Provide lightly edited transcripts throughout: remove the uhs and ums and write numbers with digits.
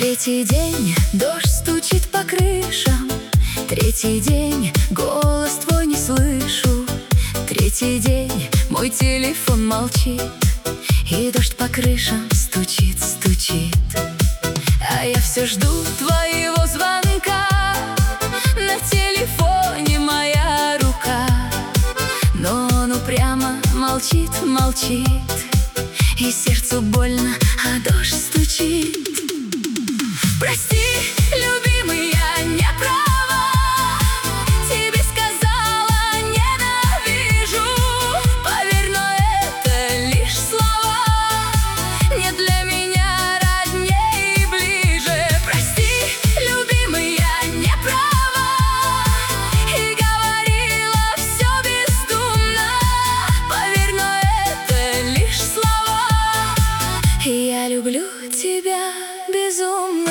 Третий день дождь стучит по крышам, третий день голос твой не слышу. Третий день мой телефон молчит, и дождь по крышам стучит, стучит. А я все жду твоего звонка, на телефоне моя рука. Но он упрямо молчит, молчит, и сердцу больно, а дождь стучит. Прости, любимый, я не права, тебе сказала ненавижу. Поверь, но это лишь слова, не для меня роднее и ближе. Прости, любимый, я не права, и говорила все бездумно. Поверь, но это лишь слова, и я люблю тебя безумно.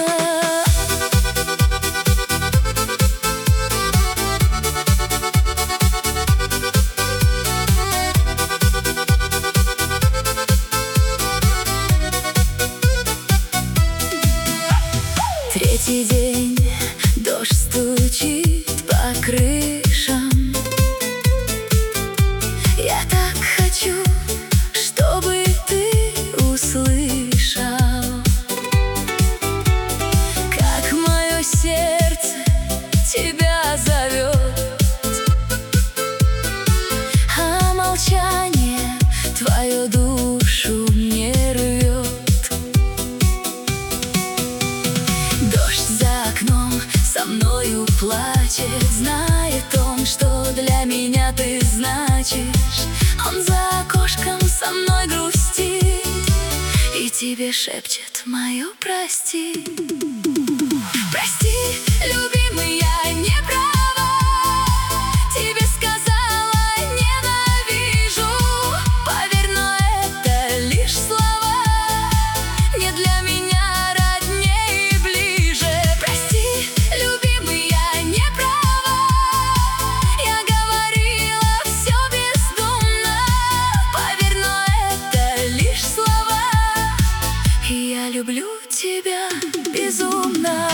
Третий день дождь стучит по крышам. Я так хочу, чтобы ты услышал, как мое сердце тебя зовет, а молчание твою душу мне рвет. Дождь за окном со мною плачет, знает он, что для меня ты значишь. Он за окошком со мной грустит и тебе шепчет мое прости. Прости, любимый, я не права, тебе сказала ненавижу. Поверь, но это лишь слова, не для меня роднее и ближе. Прости, любимый, я не права, я говорила все бездумно. Поверь, но это лишь слова, и я люблю тебя безумно.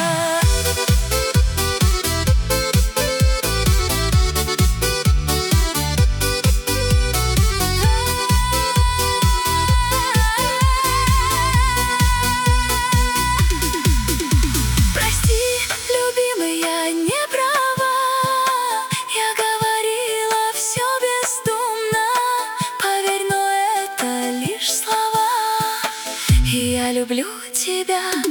Прости, любимый, я не права, я говорила все бездумно. Поверь, но это лишь слова, и я люблю тебя